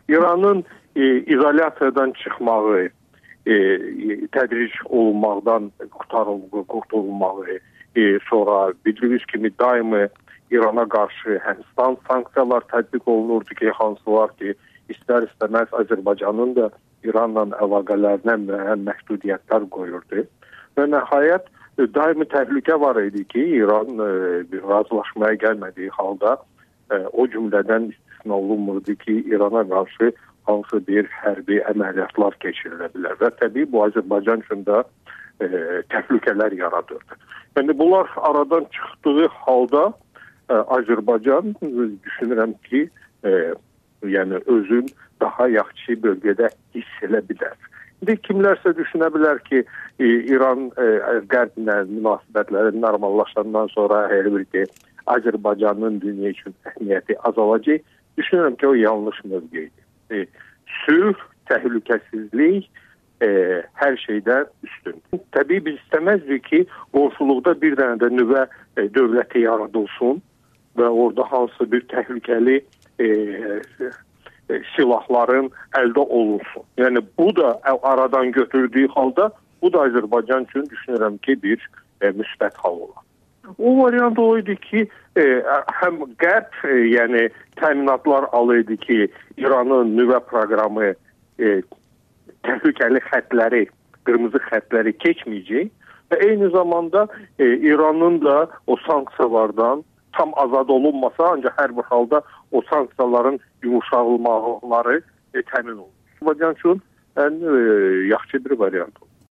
İranın izolyasiyadan çıxmağı, tədric olunmaqdan qurtulmağı, sonra bildiyiniz kimi daimi İrana qarşı həm sanksiyalar tətbiq olunurdu ki, hansılar ki, istər-istəməz Azərbaycanın da İranla əlaqələrinə müəyyən məhdudiyyətlər qoyurdu. Və nəhayət daimi təhlükə var idi ki, İran bir razılaşmaya gəlmədiyi halda o cümlədən istisna olunmurdu ki, İrana qarşı hansı bir hərbi əməliyyatlar keçirilə bilər. Və təbii bu Azərbaycan üçün də təhlükələr yaradırdı. Yəni bunlar aradan çıxdığı halda Azərbaycan düşünürəm ki, yəni özün daha yaxşı bölgədə hiss edə bilər. İndi kimlərsə düşünə bilər ki, İran Qərblə münasibətləri normallaşandan sonra hər bir ki, Azərbaycanın dünya üçün əhəmiyyəti azalacaq. Düşünürəm ki, o yanlış mövqedir. Sülh, təhlükəsizlik hər şeydən üstün. Təbii biz istəməzdik ki, qonşuluqda bir dənə də nüvə dövləti yaradılsın və orada hansı bir təhlükəli silahların əldə olunsun. Yəni bu da aradan götürdüyü halda bu da Azərbaycan üçün düşünürəm ki, bir müsbət hal olar. O variant o idi ki, həm Qərb yəni təminatlar alırdı ki, İranın nüvə proqramı təhlükəli xətləri, qırmızı xətləri keçməyəcək və eyni zamanda İranın da o sanksiyalardan tam azad olunmasa, ancaq hər bir halda o sanksiyaların yumuşalmaları təmin olunur. Azərbaycan üçün ən yaxşı bir variant olur.